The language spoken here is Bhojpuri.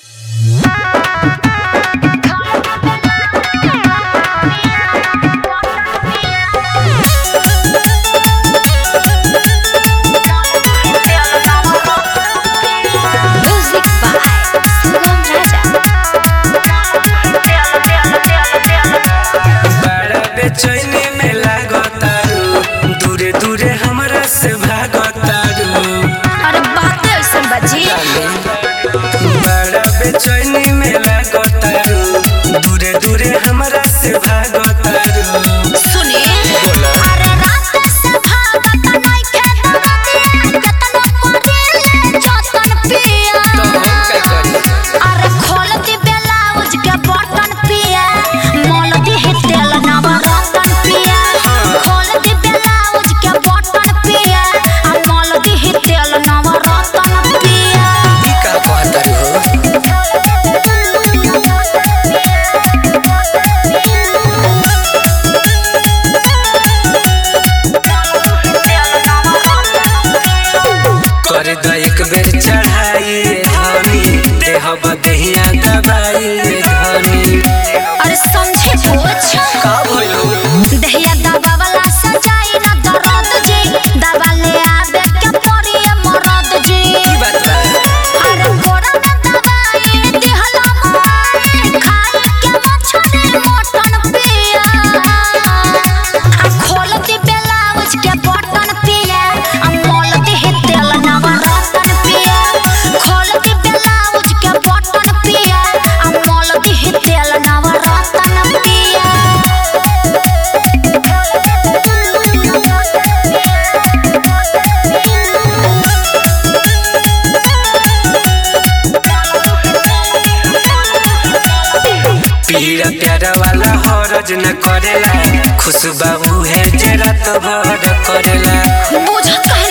बेचैनी में लागतारू दूरे दूरे हमरा से भागतारू। सुने अरे रात से भागत नहीं के दरदिया कतनो करेले जतन पिया तो हम का करी। अरे खोल दी ब्लाउज के बटन पिया मोल दी तेल नवरत्न पिया खोल दी ब्लाउज के बटन पिया आ मोल दी तेल नवरत्न पिया। ई का कहतारू हो कर द एक बेर चढ़ाई धनी देह बदहिया दबाई धनी। अरे समझे कुछ का भइलो दहिया दबा वाला सजाई ना दर्द जी दबा ले आबे के पड़ी मरद जी। की बात बा अरे गोरा में दबाई दिहला माई खाए के मछली मटन पिया आ खोल दी ब्लाउज के बटन पिया आ मोल दी तेल नवरत्न पिया खोल दी ब्लाउज के बटन पिया आ मोल दी तेल नवरत्न पिया। पीड़ा प्यारा वाला हरज न करेला खुशबू है जे रात भर करेला। बुझत